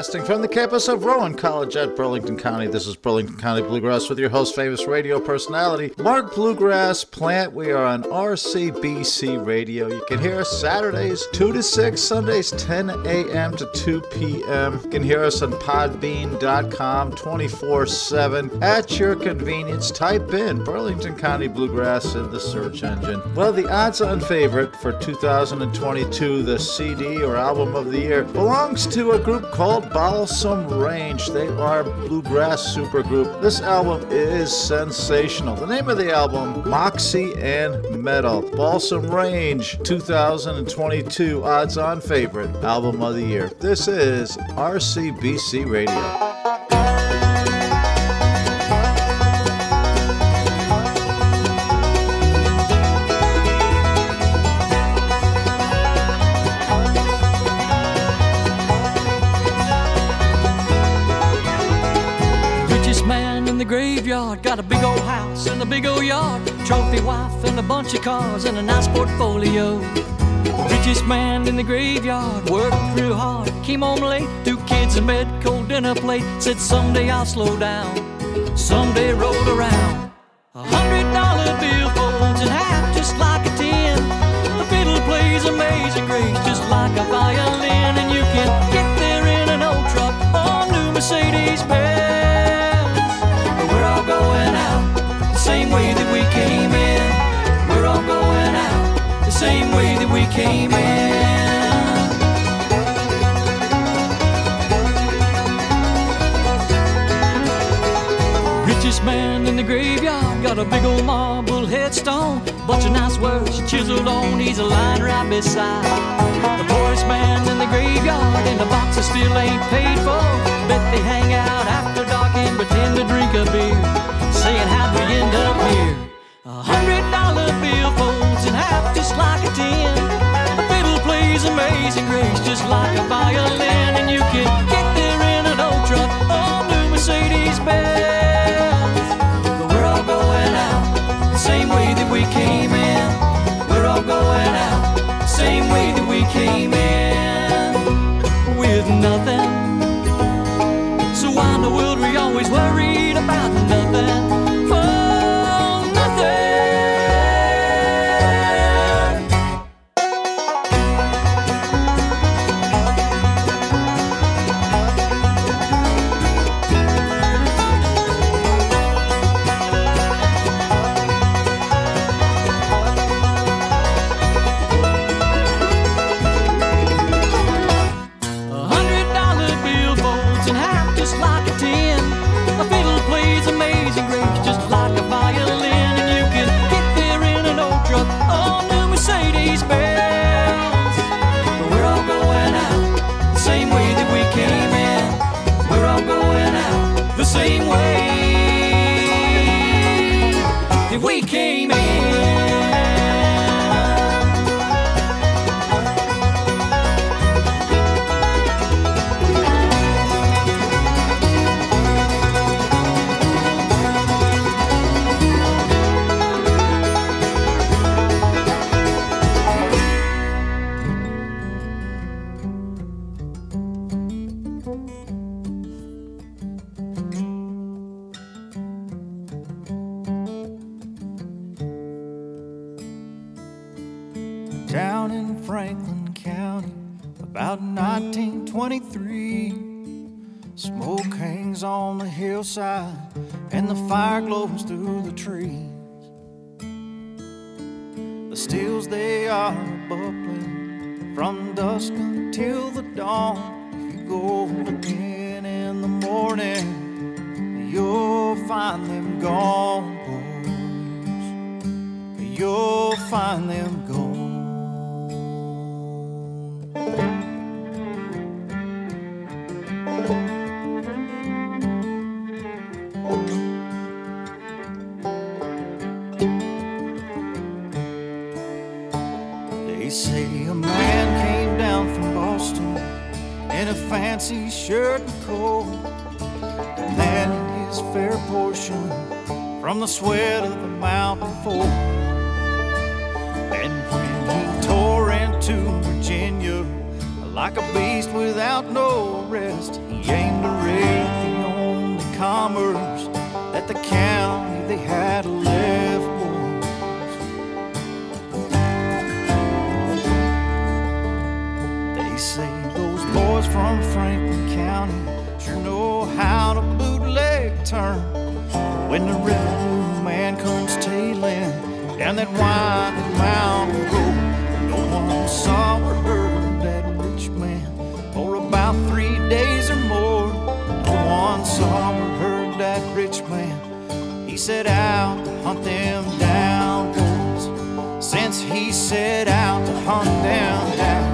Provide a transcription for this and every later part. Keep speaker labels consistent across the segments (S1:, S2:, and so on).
S1: Broadcasting from the campus of Rowan College at Burlington County. This is Burlington County Bluegrass with your host, famous radio personality, Mark Bluegrass Plant. We are on RCBC Radio. You can hear us Saturdays 2 to 6, Sundays 10 a.m. to 2 p.m. You can hear us on podbean.com 24/7 at your convenience. Type in Burlington County Bluegrass in the search engine. Well, the odds-on favorite for 2022, the CD or album of the year, belongs to a group called Balsam Range. They are a bluegrass supergroup. This album is sensational. The name of the album, Moxie and Metal. Balsam Range 2022 odds-on favorite album of the year. This is RCBC Radio.
S2: Graveyard, got a big old house and a big old yard, trophy wife and a bunch of cars and a nice portfolio. Richest man in the graveyard, worked real hard, came home late, 2 kids in bed, cold dinner plate, said someday I'll slow down, someday rolled around. $100 bill folds in half just like a 10. The fiddle plays Amazing Grace just like a violin, and you can get there in an old truck or new Mercedes Benz. Going out the same way that we came in. We're all going out the same way that we came in. Richest man in the graveyard, got a big old marble headstone, bunch of nice words chiseled on, he's a line right beside the poorest man in the graveyard, and the boxes still ain't paid for. Bet they hang out after dark and pretend to drink a beer, saying how'd we end up here. $100 bill folds in half just like a 10. The fiddle plays Amazing Grace just like a violin, and you can get there in an old truck or new Mercedes Benz. But we're all going out the same way that we came in. We're all going out the same way that we came in, with nothing. So why in the world we always worried about nothing? Same way that we came in.
S3: Down in Franklin County, about 1923, smoke hangs on the hillside and the fire glows through the trees. The stills, they are bubbling from dusk until the dawn. If you go again in the morning, you'll find them gone, boys. You'll find them gone. They say a man came down from Boston in a fancy shirt and coat, and landed his fair portion from the sweat of the mountain folk. And when he tore into Virginia like a beast without no rest, he at the county they had left boys. They say those boys from Franklin County sure know how to bootleg turn. When the revenue man comes tailing down that winding mountain road, no one saw or heard that rich man for about 3 days or more. No one saw or heard that rich man. He set out to hunt them down, boys. Since he set out to hunt them down.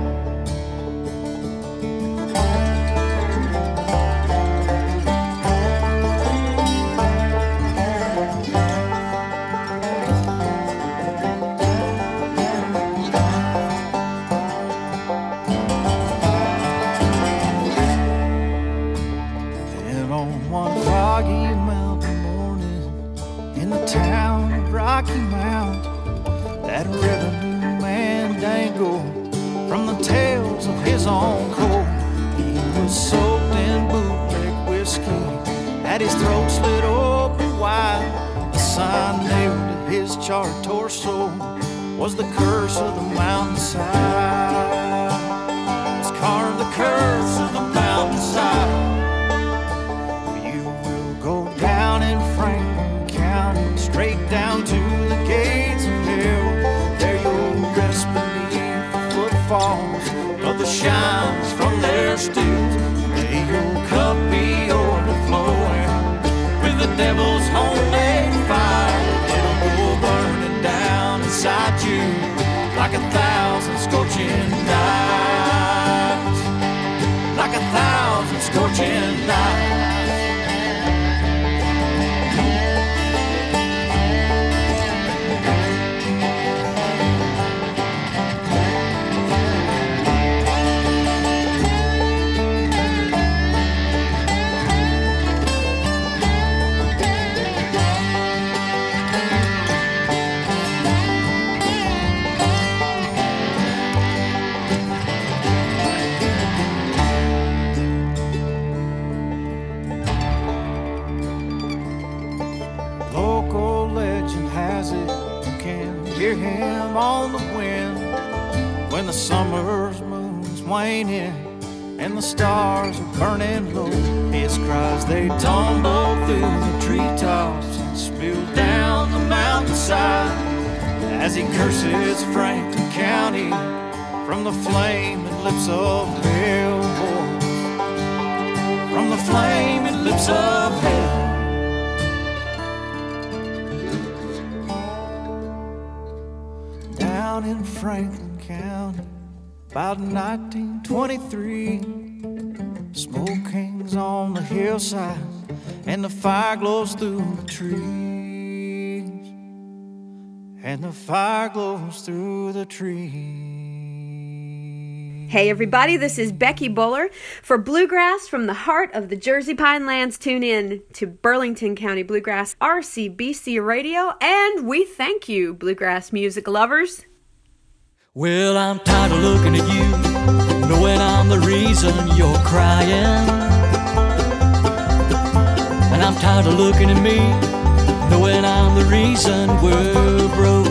S3: Rocky Mount, that revenue man Dangle, from the tails of his own coat, he was soaked in bootleg whiskey, had his throat slit open wide. The sign nailed to his charred torso was the curse of the mountainside. Was carved the curse of the mountainside. You will go down in Franklin County, straight down to the gates of hell. There you'll rest beneath the footfalls of the shines from their steels. May your cup be overflowing with the devil's homemade fire. It'll go burning down inside you like 1,000 scorching knives. Like 1,000 scorching knives. Hear him on the wind when the summer's moon's waning and the stars are burning low. His cries, they tumble through the treetops and spill down the mountainside as he curses Franklin County from the flaming lips of hell. From the flaming lips of hell. Down in Franklin County, about 1923, smoke hangs on the hillside and the fire glows through the trees. And the fire glows through the trees.
S4: Hey everybody, this is Becky Buller. For Bluegrass from the heart of the Jersey Pinelands, tune in to Burlington County Bluegrass RCBC Radio, and we thank you, bluegrass music lovers.
S2: Well, I'm tired of looking at you, knowing I'm the reason you're crying. And I'm tired of looking at me, knowing I'm the reason we're broke.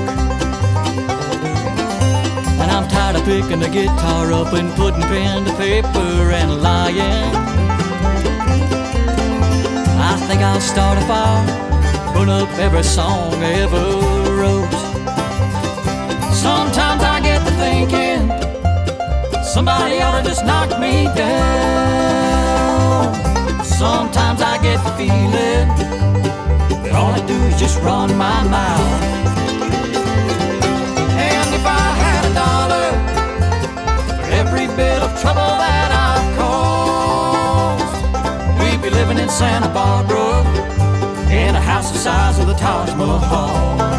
S2: And I'm tired of picking the guitar up and putting pen to paper and lying. I think I'll start a fire, burn up every song I ever wrote. Sometimes I get to thinking somebody ought to just knock me down. Sometimes I get the feeling that all I do is just run my mouth. And if I had $1 for every bit of trouble that I've caused, we'd be living in Santa Barbara in a house the size of the Taj Mahal.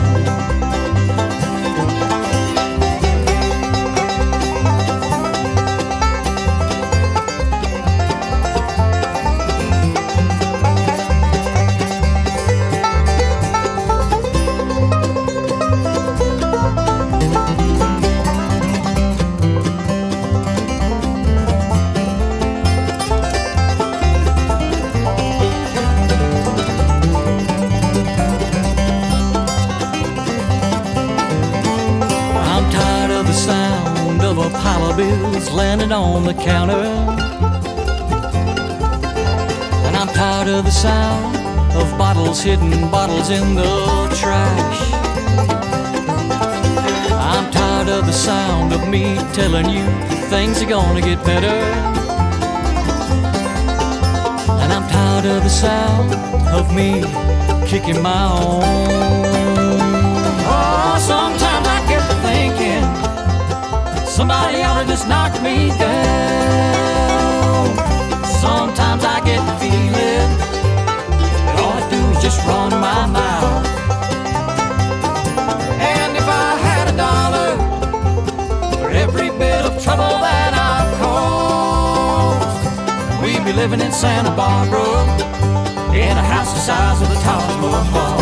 S2: bills landing on the counter. And I'm tired of the sound of bottles hitting bottles in the trash. I'm tired of the sound of me telling you things are gonna get better. And I'm tired of the sound of me kicking my own. Oh, sometimes I get to thinking somebody ought to just knock me down. Sometimes I get the feeling that all I do is just run my mouth. And if I had $1 for every bit of trouble that I've caused, we'd be living in Santa Barbara in a house the size of the Taj Mahal.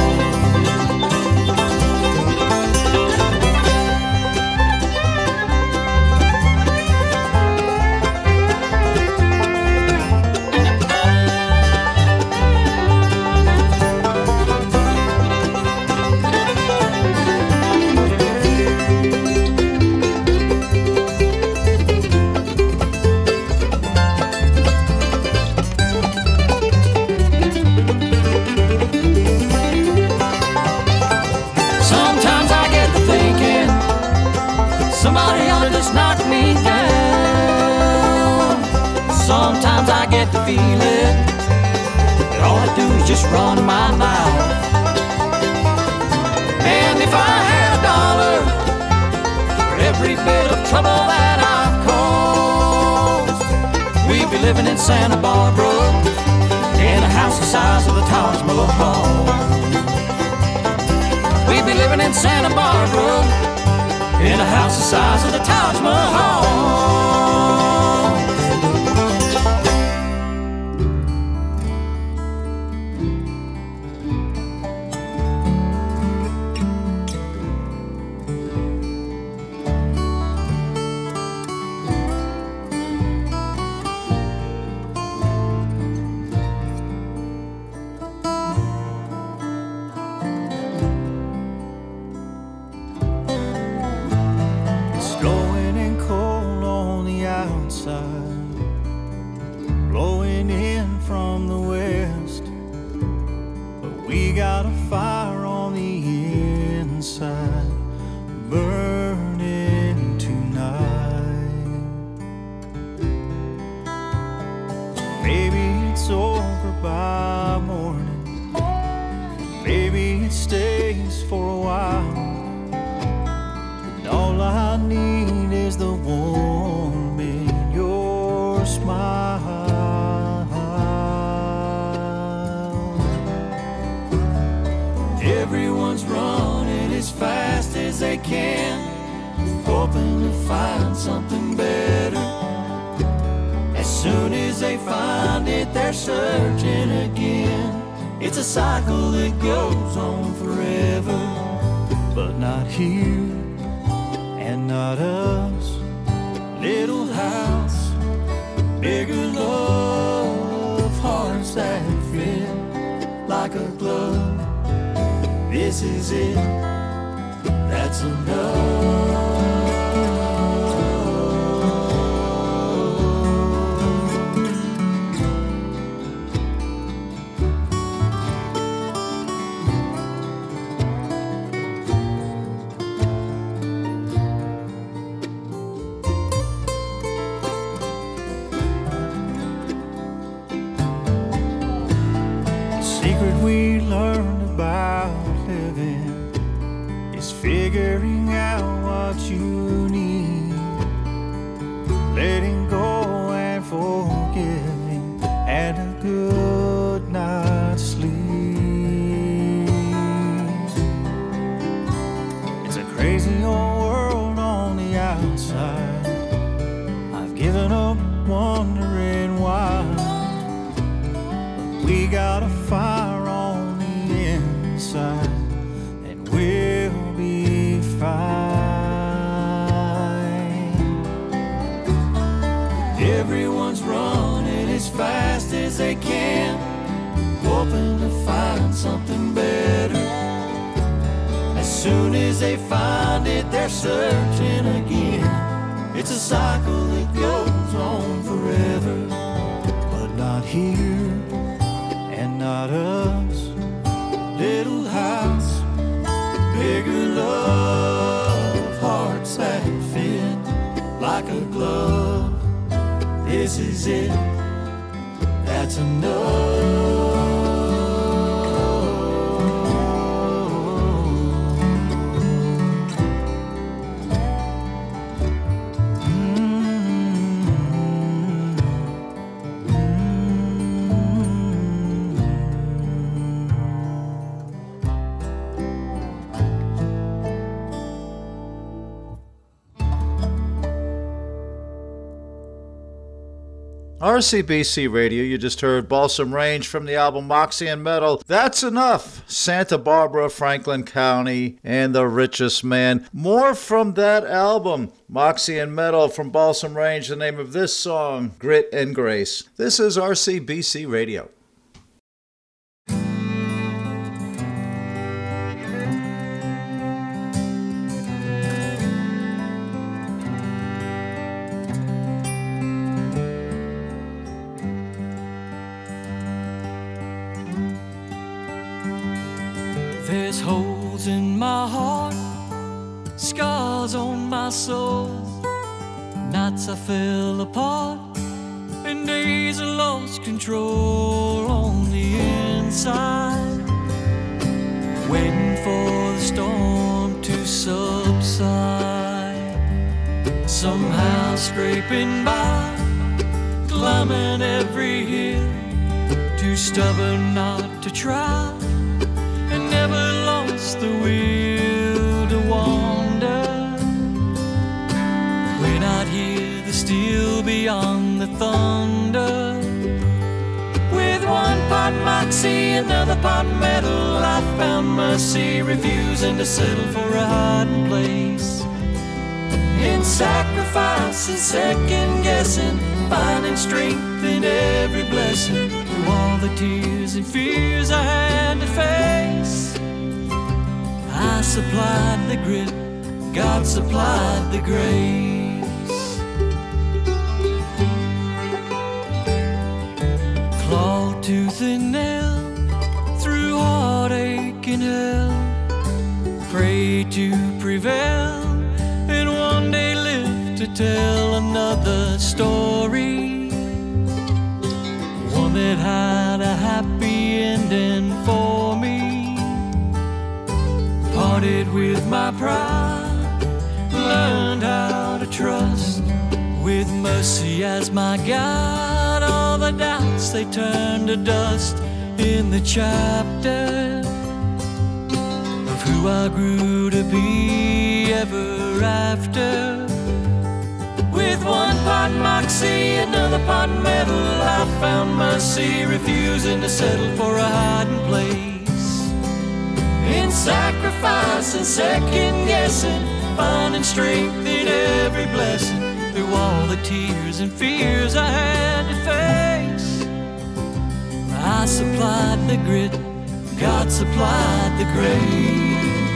S2: Knock me down. Sometimes I get the feeling that all I do is just run my mouth. And if I had $1 for every bit of trouble that I've caused, we'd be living in Santa Barbara in a house the size of the Taj Mahal. We'd be living in Santa Barbara in a house the size of the Taj Mahal.
S3: Blowing in from the west, but we got a fire on the inside, burning tonight. Maybe it's over by morning, maybe it stays for a while, and all I need is the warmth in your smile. Everyone's running as fast as they can, hoping to find something better. As soon as they find it, they're searching again. It's a cycle that goes on forever, but not here and not us. Little house, bigger love, hearts that fit like a glove. This is it, that's enough. The secret we learned about living is figuring out what you need, letting go and forgiving, and a good night's sleep. It's a crazy old world on the outside. I've given up wondering why, but we got a fire on the inside, and we'll be fine. Everyone's running as fast as they can, hoping to find something better. As soon as they find it, they're searching again. It's It's a cycle that goes on forever, but not here and not us. Little house, bigger love, hearts that fit like a glove. This is it, that's enough.
S1: RCBC Radio, you just heard Balsam Range from the album Moxie and Metal. That's Enough, Santa Barbara, Franklin County, and The Richest Man. More from that album, Moxie and Metal from Balsam Range, the name of this song, Grit and Grace. This is RCBC Radio.
S2: There's holes in my heart, scars on my soul, nights I fell apart, and days I lost control on the inside, waiting for the storm to subside, somehow scraping by, climbing every hill, too stubborn not to try, and never lost the will to wander. When I'd hear the steel beyond the thunder, with one part moxie, another part metal, I found mercy, refusing to settle for a hiding place. In sacrifice and second guessing, finding strength in every blessing, through all the tears and fears I had to face. I supplied the grit, God supplied the grace. Claw, tooth and nail, through heartache and hell, pray to prevail, and one day live to tell another story, one that had a happy ending for me. Parted with my pride, learned how to trust, with mercy as my guide, all the doubts they turned to dust in the chapter of who I grew to be ever after. With one part moxie, another part metal, I found mercy, refusing to settle for a hiding place. In sacrifice and second guessing, finding strength in every blessing, through all the tears and fears I had to face. I supplied the grit, God supplied the grace.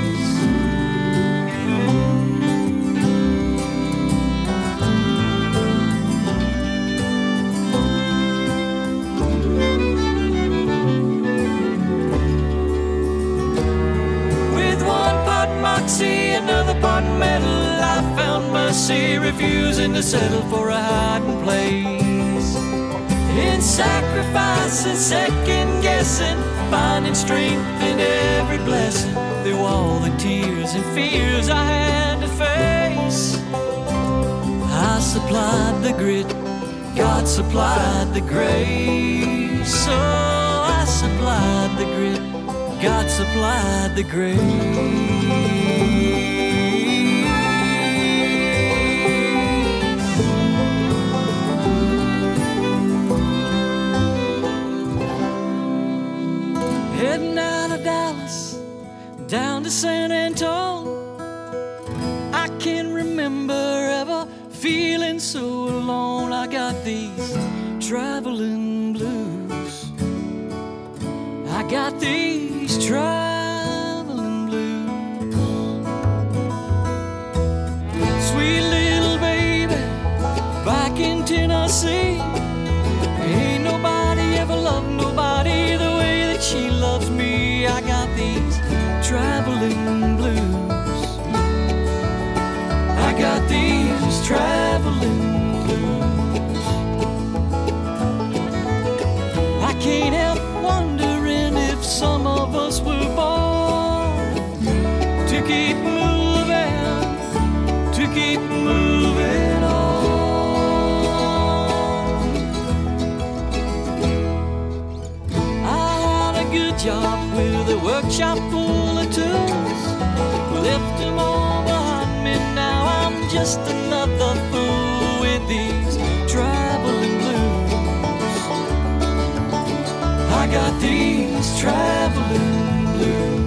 S2: Moxie, another part metal, I found mercy, refusing to settle for a hiding place. In sacrifice and second guessing, finding strength in every blessing, through all the tears and fears I had to face. I supplied the grit, God supplied the grace. So I supplied the grit, God supplied the grace. Heading out of Dallas, down to San Antonio, I can remember ever feeling so alone. I got these traveling blues, I got these traveling blues. Sweet little baby, traveling blues. I got these traveling blues. I can't help wondering if some of us were born to keep moving, to keep moving on. Job with a workshop full of tools, left them all behind me. Now I'm just another fool with these traveling blues. I got these traveling blues.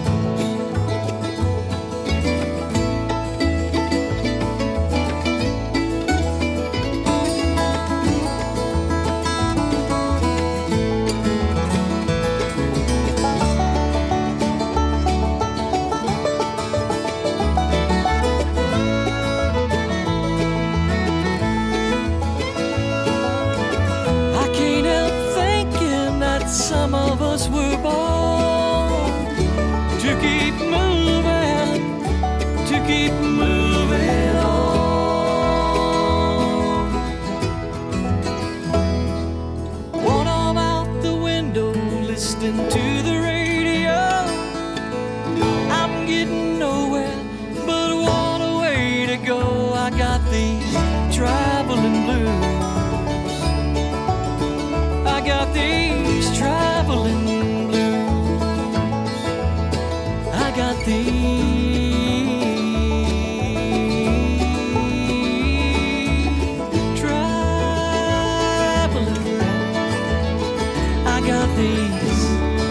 S2: Some of us were born to keep moving, to keep moving on. One arm out the window, listening to the radio. I'm getting nowhere, but what a way to go. I got these traveling blues. I got these traveling blues. I got these traveling blues. I got these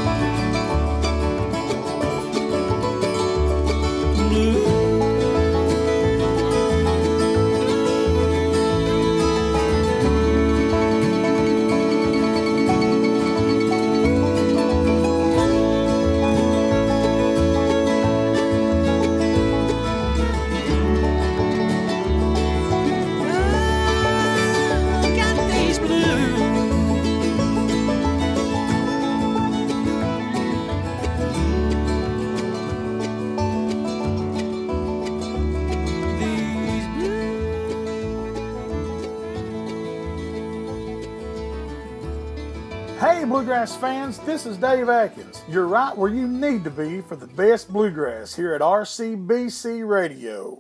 S2: blues.
S5: Hey Bluegrass fans, this is Dave Atkins. You're right where you need to be for the best bluegrass here at RCBC Radio.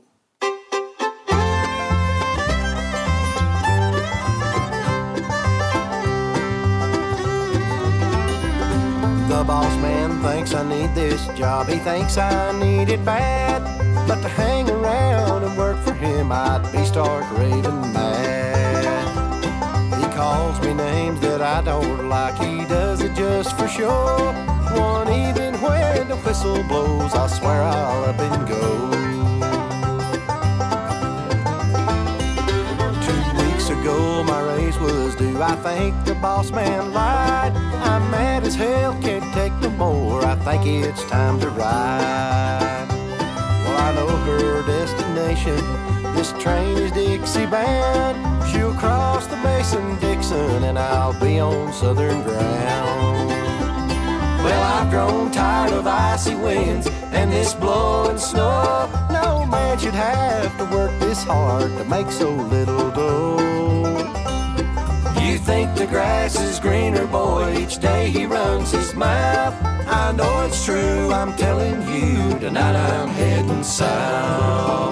S6: The boss man thinks I need this job, he thinks I need it bad. But to hang around and work for him, I'd be stark raving mad. He calls me names that I don't like, he does it just for show. One even when the whistle blows, I swear I'll up and go. 2 weeks ago my raise was due, I think the boss man lied. I'm mad as hell, can't take no more, I think it's time to ride. Well, I know her destination, this train is Dixie bound. She'll cross the Mason-Dixon and I'll be on southern ground. Well, I've grown tired of icy winds and this blowing snow. No man should have to work this hard to make so little dough. You think the grass is greener, boy, each day he runs his mouth. I know it's true, I'm telling you, tonight I'm heading south.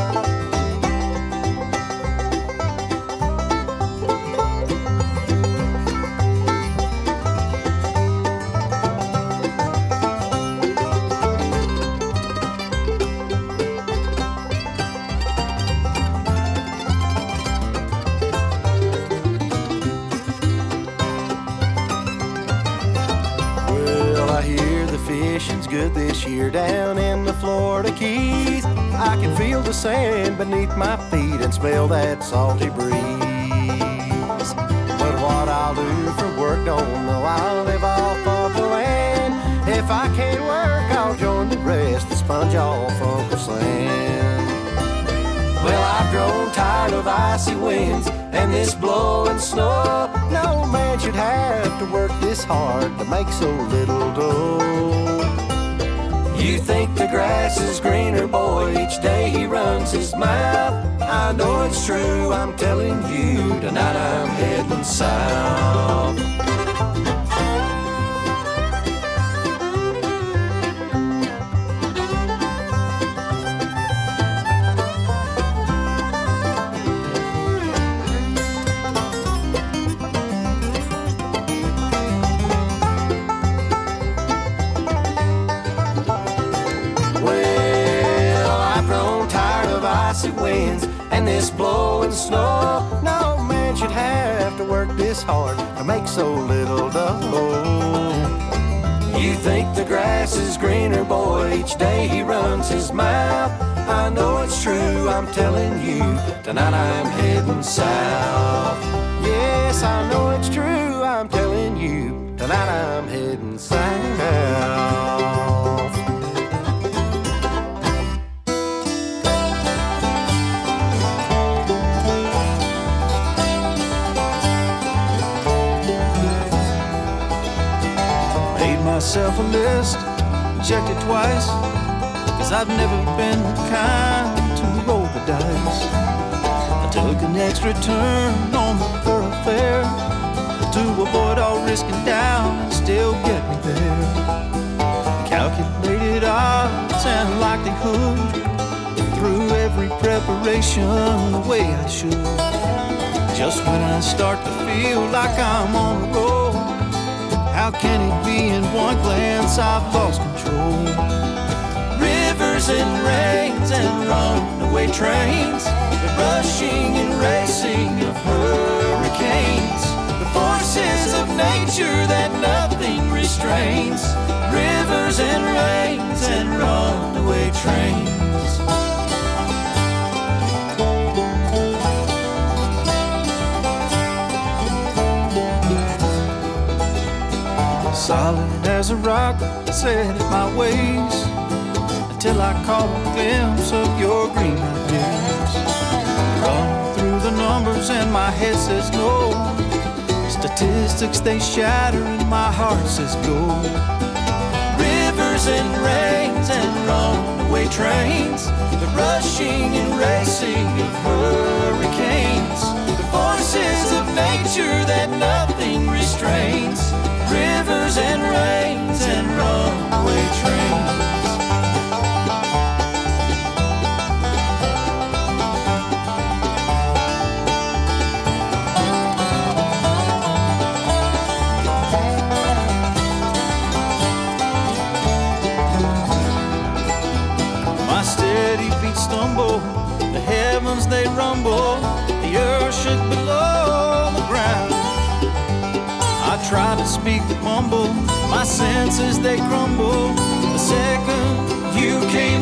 S6: Fishing's good this year down in the Florida Keys. I can feel the sand beneath my feet and smell that salty breeze. But what I'll do for work, don't know. I'll live off of the land. If I can't work, I'll join the rest and sponge off Uncle Sam. Well, I've grown tired of icy winds and this blowing snow. No man should have to work this hard to make so little dough. You think the grass is greener, boy, each day he runs his mouth. I know it's true, I'm telling you, tonight I'm heading south. Winds and this blowing snow. No man should have to work this hard to make so little dough. You think the grass is greener, boy, each day he runs his mouth. I know it's true, I'm telling you, tonight I'm heading south. Yes, I know it's true, I'm telling you, tonight I'm heading south. Myself a list, checked it twice, 'cause I've never been kind to roll the dice. I took an extra turn on the thoroughfare to avoid all risking down and still get me there. Calculated odds and likelihood, through every preparation the way I should. Just when I start to feel like I'm on the road, how can it be in one glance I've lost control? Rivers and rains and runaway trains, the rushing and racing of hurricanes, the forces of nature that nothing restrains. Rivers and rains and runaway trains. Solid as a rock, set at my waist, until I caught a glimpse of your green eyes. Run through the numbers and my head says no. Statistics, they shatter and my heart says go. Rivers and rains and runaway trains, the rushing and racing of hurricanes, the forces of nature that nothing restrains. Rivers and rains and runaway trains. My steady feet stumble, the heavens they rumble, the earth shook below the ground. I try to speak but mumble, my senses they crumble, the second you came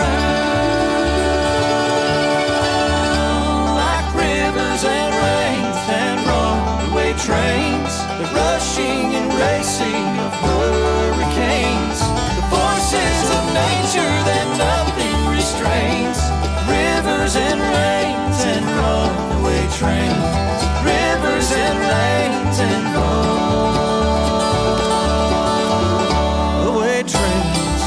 S6: around. Like rivers and rains and runaway trains, the rushing and racing of hurricanes, the forces of nature that nothing restrains. Rivers and rains and runaway trains. Rivers and rains and runaway trains.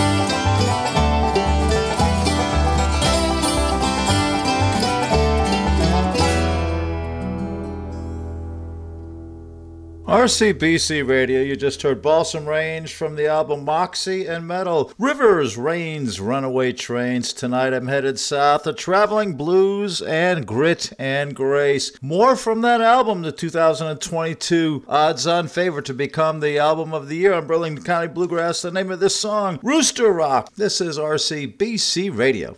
S1: RCBC Radio, you just heard Balsam Range from the album Moxie and Metal. Rivers, Rains, Runaway Trains. Tonight I'm headed south, a traveling blues and grit and grace. More from that album, the 2022 odds-on favorite to become the album of the year on Burlington County Bluegrass. The name of this song, Rooster Rock. This is RCBC Radio.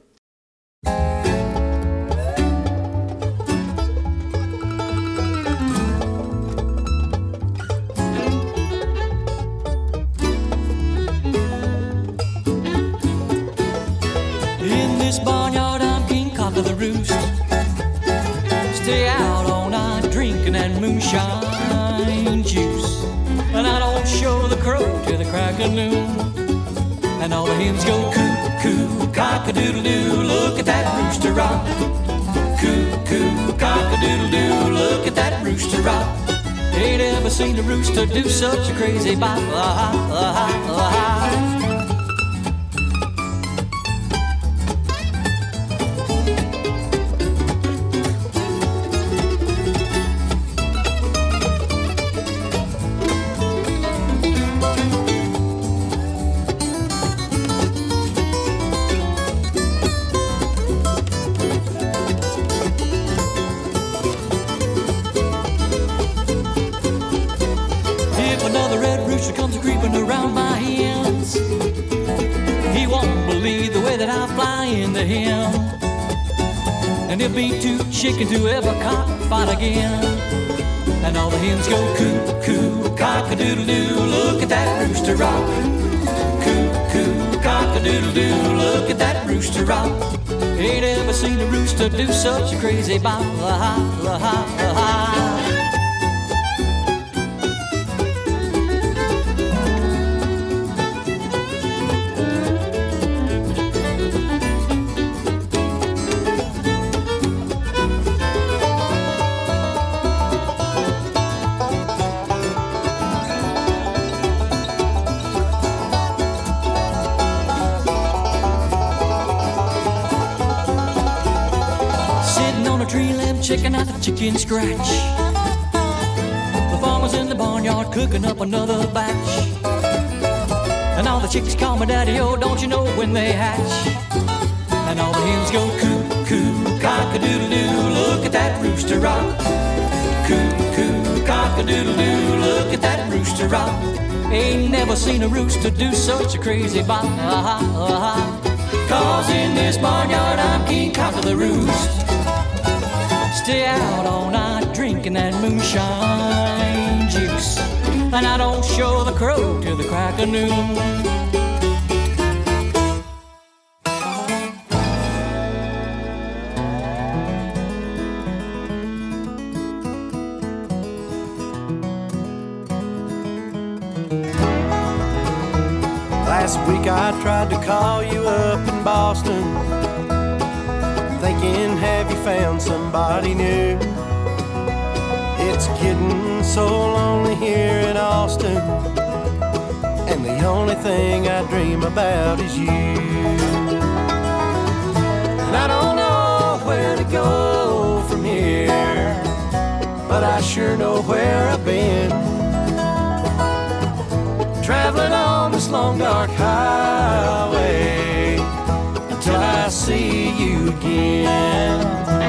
S2: Barnyard, I'm king cock of the roost. Stay out all night drinking that moonshine juice, and I don't show the crow till the crack of noon. And all the hens go coo coo, cock-a-doodle-doo. Look at that rooster rock. Coo coo, cock-a-doodle-doo. Look at that rooster rock. Ain't ever seen a rooster do such a crazy bop. red rooster comes creeping around my hens. He won't believe the way that I fly into him, and he'll be too chicken to ever cockfight again. And all the hens go coo-coo, cock-a-doodle-doo, look at that rooster rock. Coo-coo, cock-a-doodle-doo, look at that rooster rock. Ain't ever seen a rooster do such a crazy bop, la-ha. Checking out the chicken scratch. The farmer's in the barnyard cooking up another batch. And all the chicks call me daddy, oh, don't you know when they hatch? And all the hens go coo-coo, cock-a-doodle-doo, look at that rooster rock. Coo-coo, cock-a-doodle-doo, look at that rooster rock. Ain't never seen a rooster do such a crazy bop, Cause in this barnyard I'm King Cock of the Roost. Stay out all night drinking that moonshine juice, and I don't show the crow till the crack of noon.
S6: Last week I tried to call you up in Boston, thinking, have you found somebody new? It's getting so lonely here in Austin, and the only thing I dream about is you. And I don't know where to go from here, but I sure know where I've been. Traveling on this long dark highway until I see you again.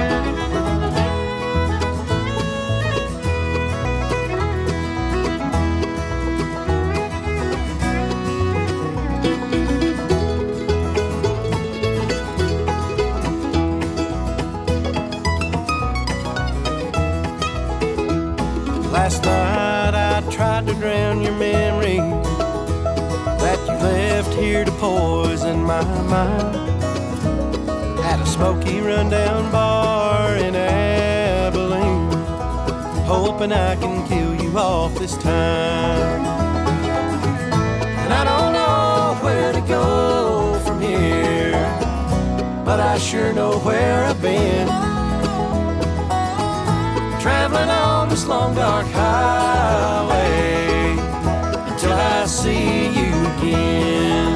S6: Last night I tried to drown your memory that you left here to poison my mind. At a smoky rundown bar in Abilene, hoping I can kill you off this time. And I don't know where to go from here, but I sure know where I've been. Traveling on this long dark highway until I see you again.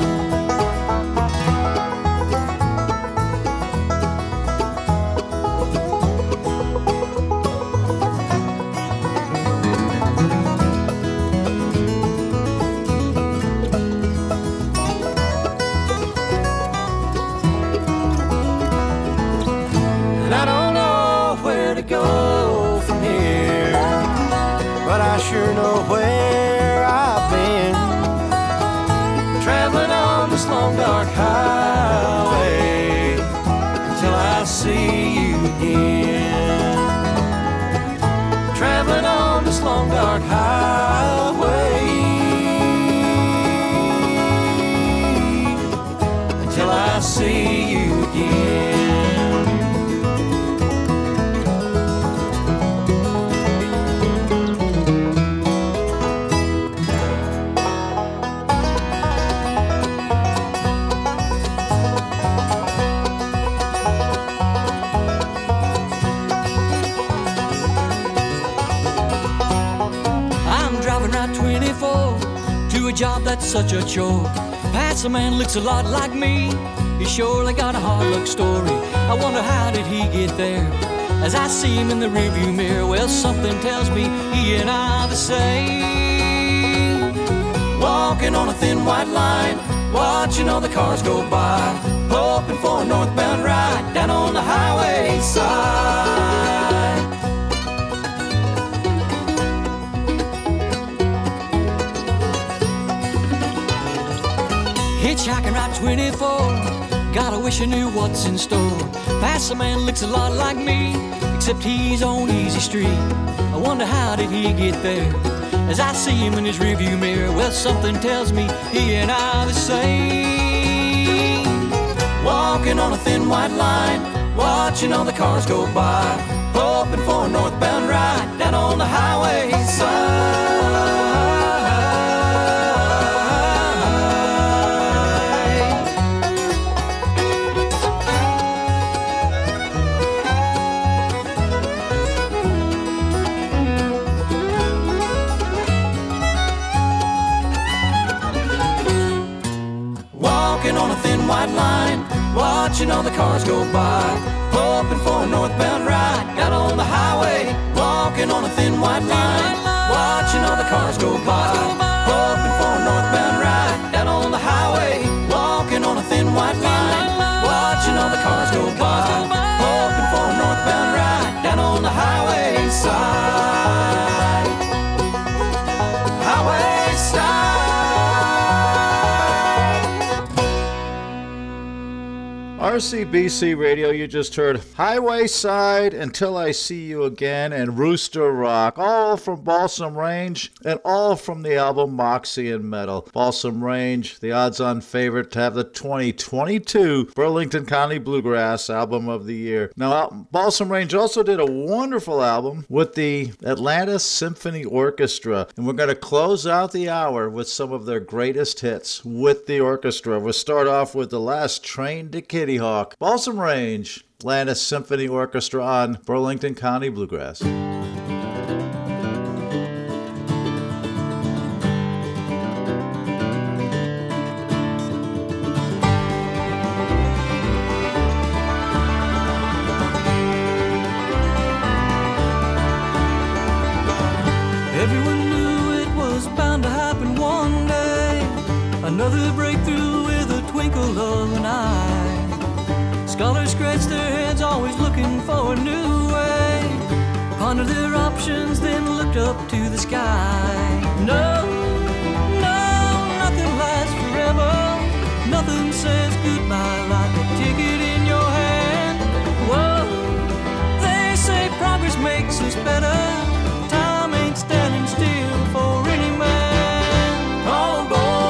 S6: And I don't know where to go from here, but I sure know where I've been. Traveling on this long dark highway until I see you again. Traveling on this long dark highway until I see you again. To a job that's such a chore. Pat's a man looks a lot like me. He surely got a hard luck story. I wonder how did he get there? As I see him in the rearview mirror, well, something tells me he and I are the same. Walking on a thin white line, watching all the cars go by, hoping for a northbound ride down on the highway side.
S2: Hitchhiking Route 24, gotta wish I knew what's in store. Past a man looks a lot like me, except he's on Easy Street. I wonder how did he get there? As I see him in his rearview mirror, well, something tells me he and I are the same. Walking on a thin white line, watching all the cars go by, hoping for a northbound ride down on the highway side. On a thin white line, watching all the cars go by, hoping for a northbound ride out on the highway. Walking on a thin white line, watching all the cars go by, hoping for a northbound ride out on the highway. Walking on a thin white line, watching all the cars go by, hoping for a northbound ride down on the highway side. Highway side.
S1: RCBC Radio, you just heard Highway Side, Until I See You Again, and Rooster Rock, all from Balsam Range and all from the album Moxie and Metal. Balsam Range, the odds-on favorite to have the 2022 Burlington County Bluegrass Album of the Year. Now, Balsam Range also did a wonderful album with the Atlanta Symphony Orchestra, and we're going to close out the hour with some of their greatest hits with the orchestra. We'll start off with The Last Train to Kitty Hawk. Balsam Range, Atlanta Symphony Orchestra on Burlington County Bluegrass.
S2: Everyone knew it was bound to happen one day. Another breakthrough with a twinkle of an eye. Scholars scratch their heads, always looking for a new way. Pondered their options, then looked up to the sky. No, nothing lasts forever. Nothing says goodbye like a ticket in your hand. Whoa, they say progress makes us better. Time ain't standing still for any man. All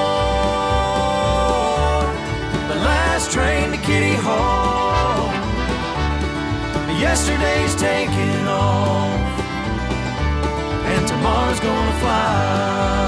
S2: aboard the last train to Kitty Hawk. Yesterday's taking off, and tomorrow's gonna fly.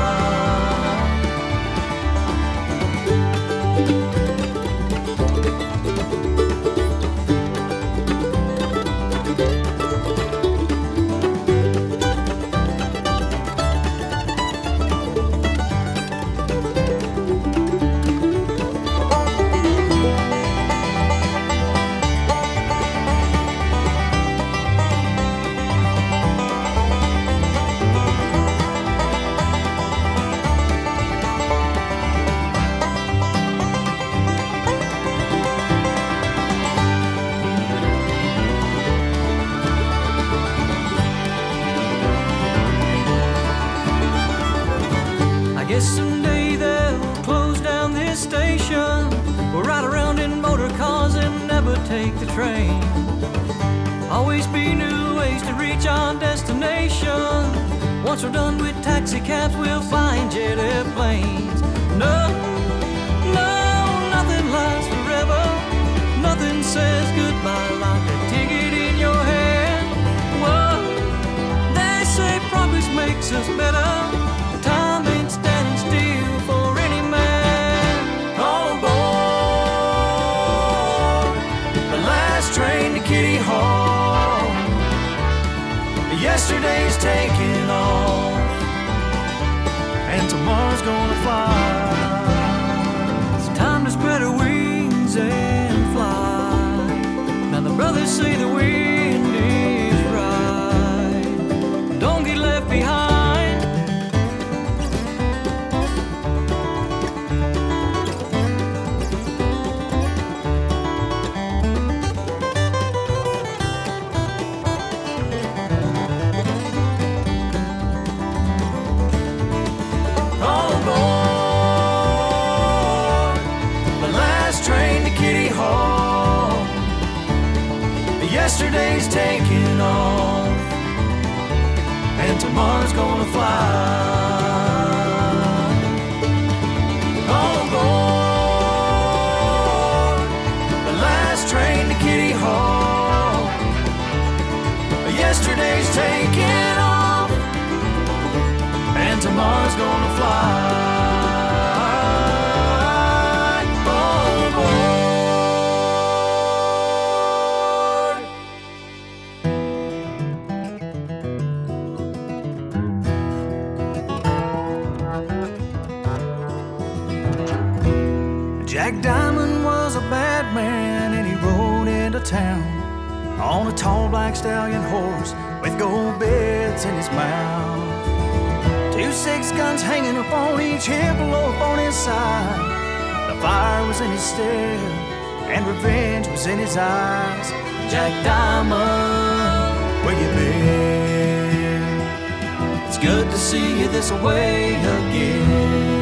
S2: Someday they'll close down this station. We'll ride around in motor cars and never take the train. Always be new ways to reach our destination. Once we're done with taxi cabs, we'll find jet airplanes. No, nothing lasts forever. Nothing says goodbye like a ticket in your hand. Whoa, they say progress makes us better. Time ain't standing still for any man. All aboard the last train to Kitty Hawk. Yesterday's taking off, and tomorrow's gonna fly. It's time to spread our wings and fly. Now the brothers say the wind is right. Don't get left behind. Oh, Lord.
S3: Yesterday's taking off, and tomorrow's gonna fly. On board the last train to Kitty Hawk. Yesterday's taking off, and tomorrow's gonna fly. Jack Diamond was a bad man, and he rode into town on a tall black stallion horse with gold bits in his mouth. 2 6 guns hanging up on each hip, low up on his side. The fire was in his step, and revenge was in his eyes. Jack Diamond, where you been? It's good to see you this way again.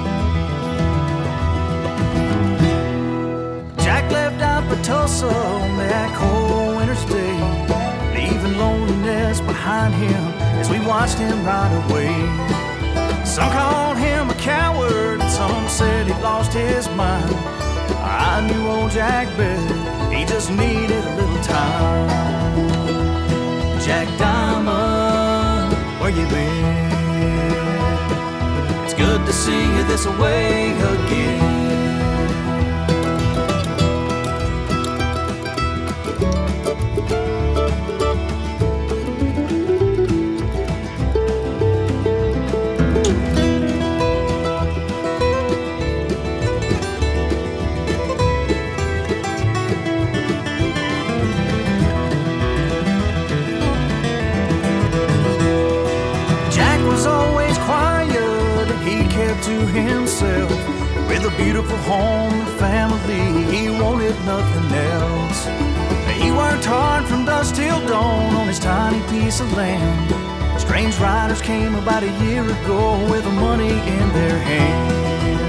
S3: Jack left out for Tulsa on that cold winter's day, leaving loneliness behind him as we watched him ride away. Some called him a coward, and some said he lost his mind. I knew old Jack better, he just needed a little time. Jack Diamond, where you been? It's good to see you this way again. To himself, with a beautiful home and family, he wanted nothing else. He worked hard from dusk till dawn on his tiny piece of land. Strange riders came about a year ago with the money in their hand.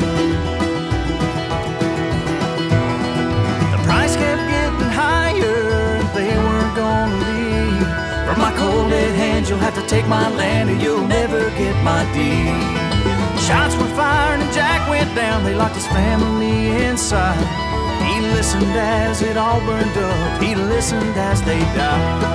S3: The price kept getting higher, and they weren't gonna leave. From my cold dead hands, you'll have to take my land, or you'll never get my deed. Shots were fired and Jack went down. They locked his family inside. He listened as it all burned up. He listened as they died.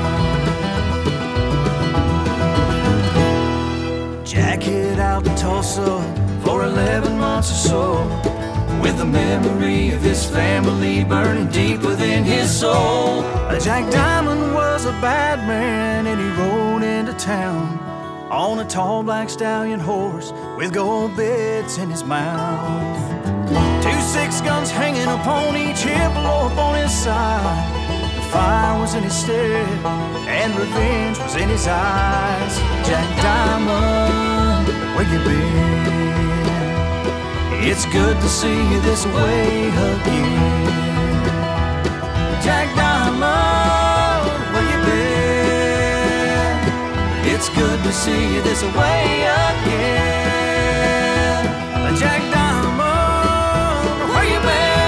S3: Jack hid out to Tulsa for 11 months or so, with the memory of his family burning deep within his soul. Jack Diamond was a bad man, and he rode into town on a tall black stallion horse with gold bits in his mouth. 2 6 guns hanging upon each hip, low up on his side. The fire was in his step, and revenge was in his eyes. Jack Diamond, where you been? It's good to see you this way again. Jack Diamond, where you been? It's good to see you this way again. Jack Diamond, where you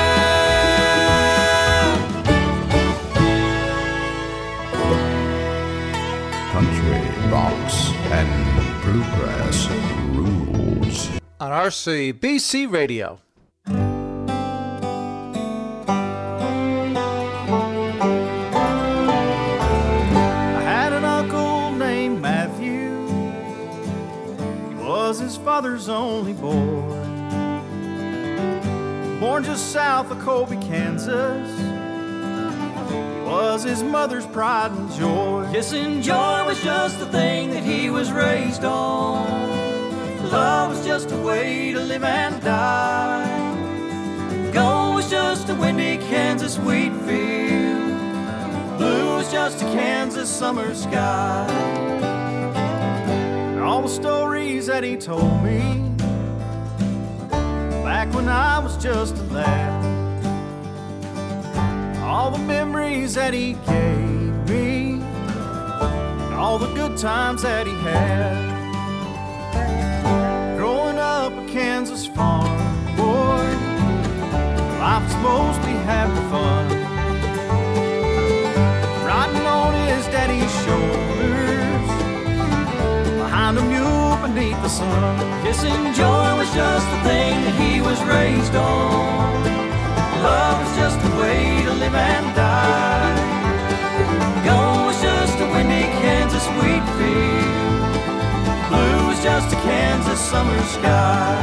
S3: been?
S7: Country rocks and bluegrass rules.
S1: On RCBC Radio.
S3: His father's only boy, born just south of Colby, Kansas. He was his mother's pride and joy.
S2: Yes, and joy was just the thing that he was raised on. Love was just a way to live and die. Gold was just a windy Kansas wheat field. Blue was just a Kansas summer sky.
S3: All the stories that he told me back when I was just a lad, all the memories that he gave me, and all the good times that he had. Growing up a Kansas farm boy, life was mostly having fun. Riding
S2: Kissing joy was just the thing that he was raised on. Love was just a way to live and die. Gold was just a windy Kansas wheat field. Blue was just a Kansas summer sky.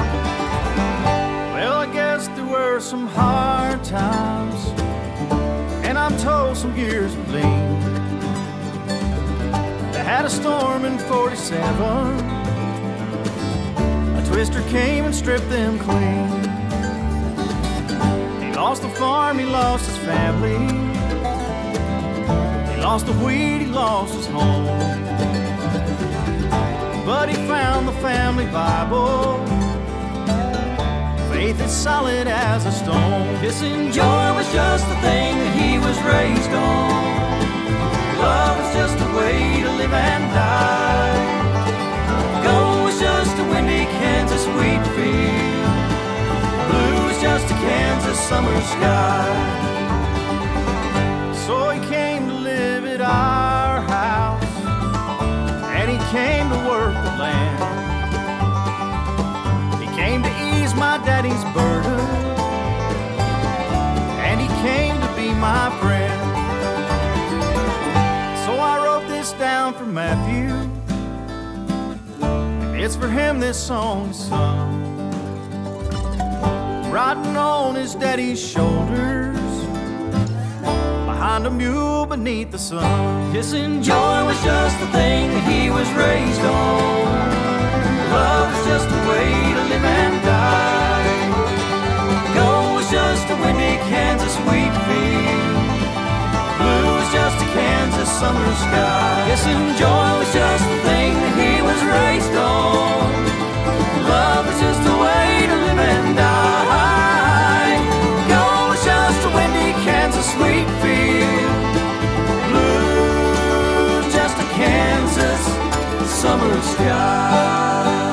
S3: Well, I guess there were some hard times, and I'm told some gears were lean. They had a storm in 47. Twister came and stripped them clean. He lost the farm, he lost his family. He lost the wheat, he lost his home. But he found the family Bible. Faith is solid as a stone.
S2: Kissing joy was just the thing that he was raised on. Love was just a way to live and die. Gold was just a windy Kansas wheat field. Blue was just a Kansas summer sky.
S3: So he came to live at our house, and he came to work the land. He came to ease my daddy's burden, and he came to be my friend. So I wrote this down for Matthew. It's for him this song is sung, riding on his daddy's shoulders, behind a mule beneath the sun.
S2: Kissing joy was just the thing that he was raised on. Love was just a way to live and die. Gold was just a windy Kansas wheat field. Blue was just a Kansas summer sky. Kissing joy was just the thing that he was raised on. Love is just a way to live and die. Gold was just a windy Kansas wheat field. Blue is just a Kansas summer sky.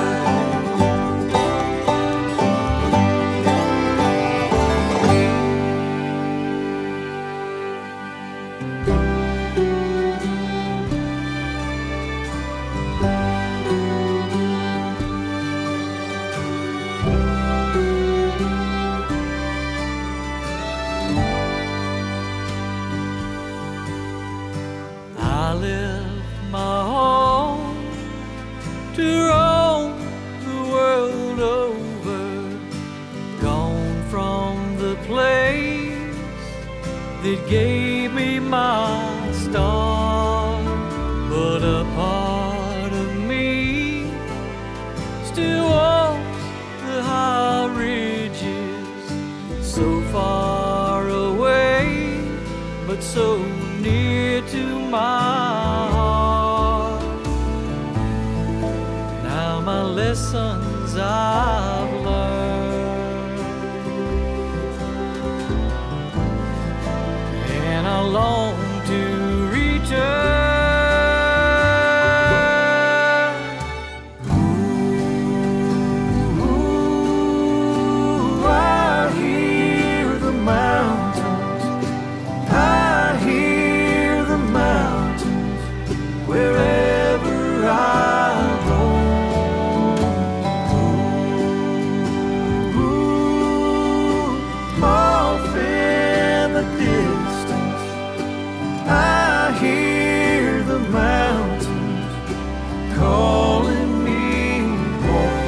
S2: That gave me my start, but a part of me still walks the high ridges, so far away, but so near to my heart. Now my lessons I've learned, and I long to return. Ooh, I hear the mountains, I hear the mountains, wherever I roam. Ooh, off in the distance, I hear the mountains calling me home.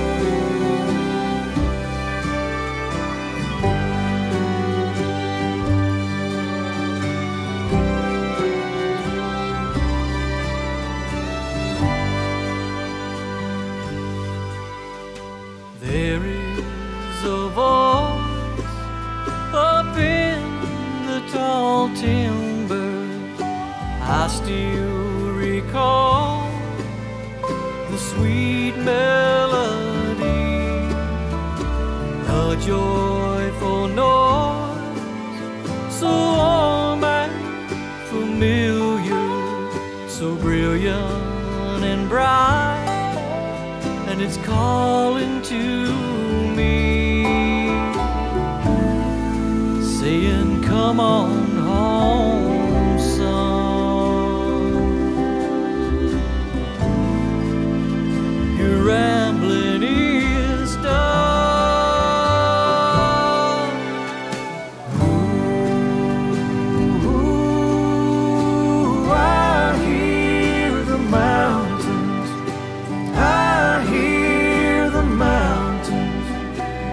S2: There is a voice up in the tall timber. I still recall the sweet melody, a joyful noise, so warm and familiar, so brilliant and bright, and it's calling to me, saying, come on home, son. You're rambling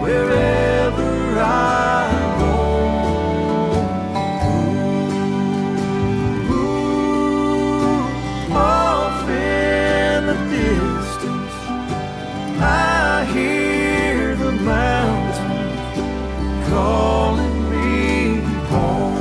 S3: wherever I roam. Ooh, off in the distance, I hear the mountains calling me home.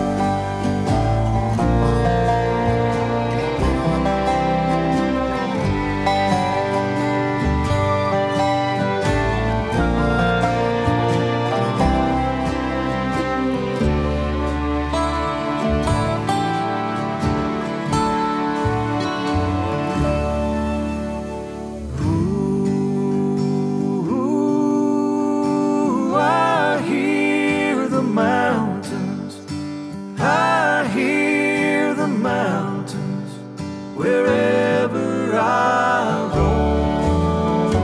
S3: Wherever I roam.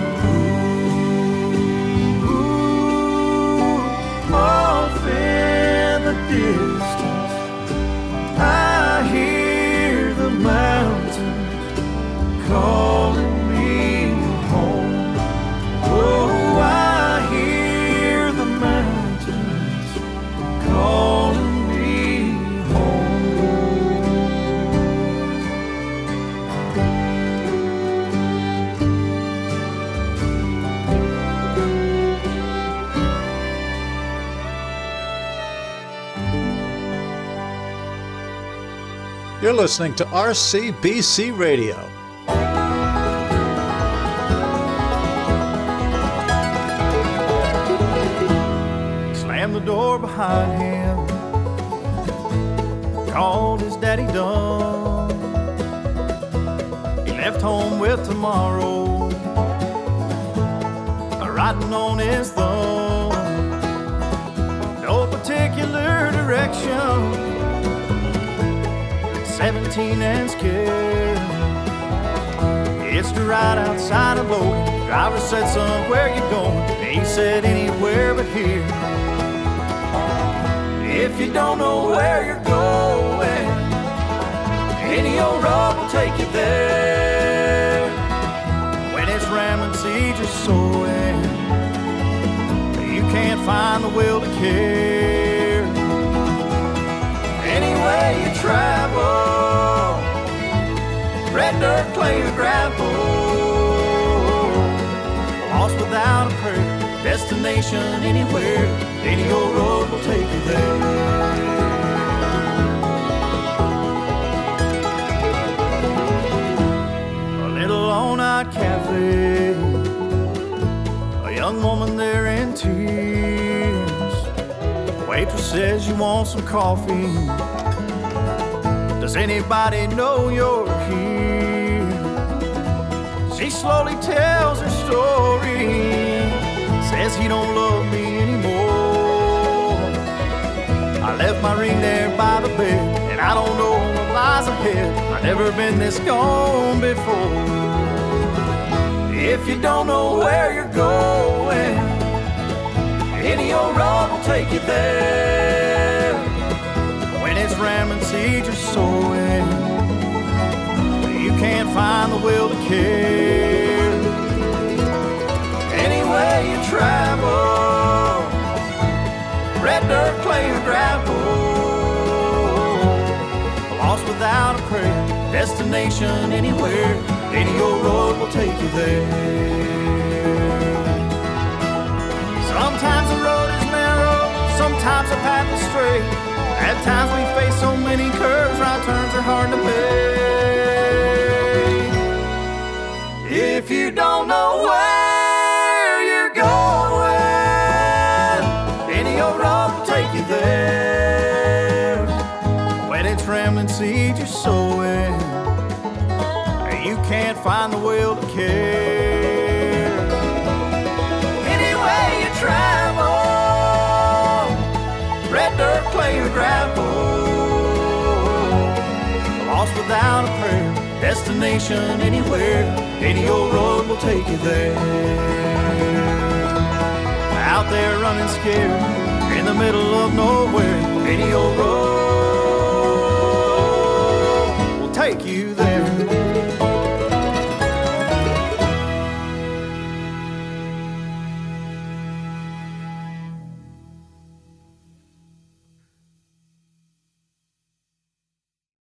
S3: Ooh, off in the distance, I hear the mountains calling me home. Oh, I hear the mountains calling me home.
S1: You're listening to RCBC Radio.
S3: He slammed the door behind him, called his daddy dumb. He left home with tomorrow writing on his thumb. No particular direction, 17 and scared. It's right outside of Logan. Driver said, son, where you going? He said, anywhere but here. If you don't know where you're going, any old road will take you there. When it's ramming seeds you're sowing, you can't find the will to care. Any way you travel, red dirt, clay, or gravel, lost without a prayer, destination anywhere, any old road will take you there. A little all-night cafe, a young woman there in tears. The waitress says, you want some coffee? Does anybody know you're here? She slowly tells her story, says he don't love me anymore. I left my ring there by the bed, and I don't know what lies ahead. I've never been this gone before. If you don't know where you're going, any old road will take you there. When it's ramming seeds you're sowing, you can't find the will to care. Any way you travel, red dirt, clay, or gravel, lost without a prayer, destination anywhere, any old road will take you there. Sometimes the road is narrow, sometimes the path is straight. At times we face so many curves, right turns are hard to make. If you don't know where you're going, any old road will take you there. When it's ramming seeds you're sowing, you can't find the will to care. Any way you travel, red dirt, clay, or gravel, lost without a prayer, destination anywhere, any old road will take you there. Out there running scared, in the middle of nowhere, any old road will take you